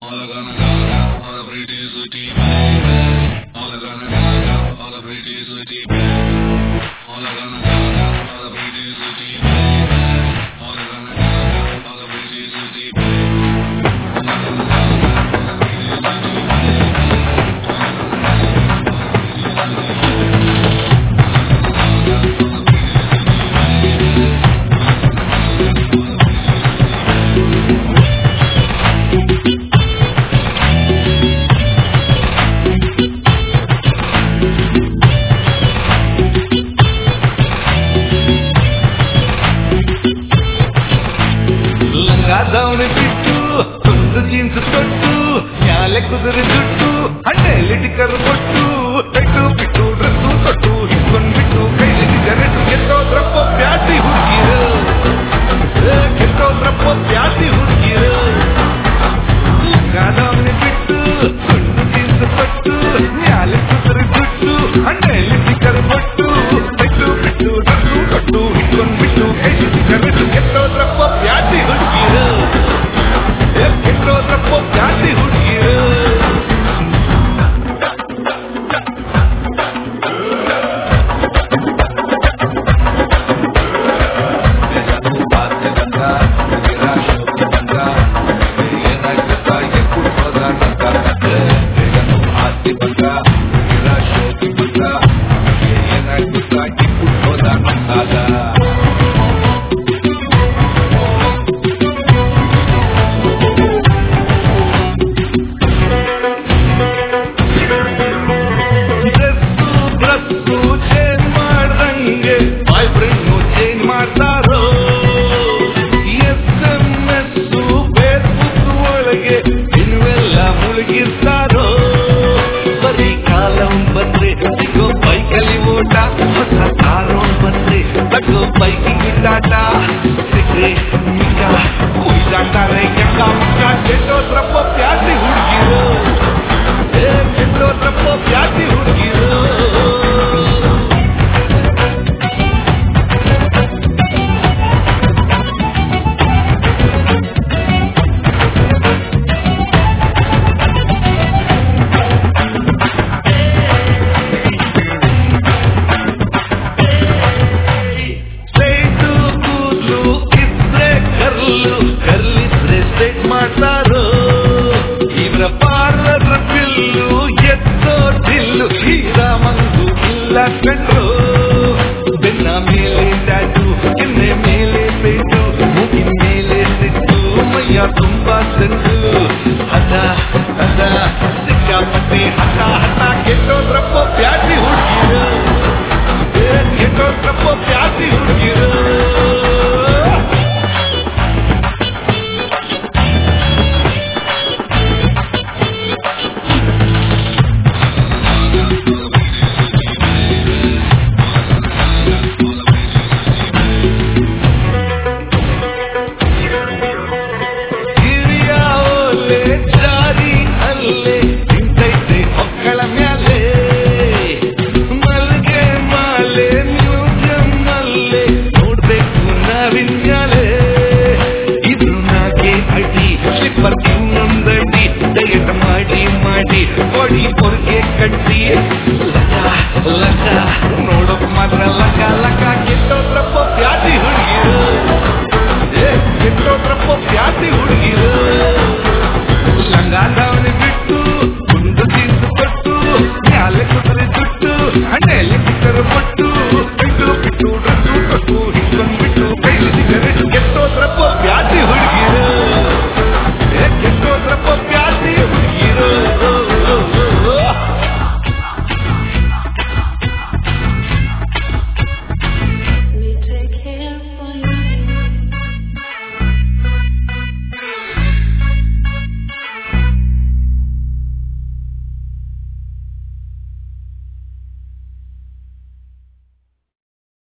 ದಾವಣಿ ಬಿಟ್ಟು ತುಂಡು ಜೀನ್ಸ್ ತೊಟ್ಟು ನ್ಯಾಲೆ ಕುದುರೆ ಜುಟ್ಟು ಹಣ್ಣೆಲ್ಲಿ ಟಿಕ್ಕರ್ ಕೊಟ್ಟು ಬೆಟ್ಟು ಬಿಟ್ಟು ಡ್ರೆಸ್ಸು ತೊಟ್ಟು ಹಿಡ್ಕೊಂಡ್ಬಿಟ್ಟು ಕೈಲಿ ಸಿಗರೇಟು ಕೆಟ್ಟೋದ್ರಪ್ಪ ಪ್ಯಾಸಿ ಹುಡುಗಿರು ಕೆಟ್ಟೋದ್ರಪ್ಪ ಪ್ಯಾಸಿ ಹುಡುಗಿರು ದಾವಣಿ ಬಿಟ್ಟು ತುಂಡು ಜೀನ್ಸ್ ತೊಟ್ಟು ನ್ಯಾಲೆ ಕುದುರೆ ಜುಟ್ಟು ಹಣ್ಣೆಲ್ಲಿ ಟಿಕ್ಕರ್ ಕೊಟ್ಟು ಬೆಟ್ಟು ಬಿಟ್ಟು ಡ್ರೆಸ್ಸು ತೊಟ್ಟು ಹಿಡ್ಕೊಂಡ್ಬಿಟ್ಟು ಕೈಲಿ ಸಿಗರೇಟು ಕೆಟ್ಟೋದ್ರಪ್ಪ ಪ್ಯಾಸಿ ಹುಡುಗಿರು ಕೆಟ್ಟೋದ್ರಪ್ಪ ಪ್ಯಾಸಿ ಹುಡುಗಿರು ನೋಡೋಕ್ ಮಾತ್ರ ಲಕ ಲಕ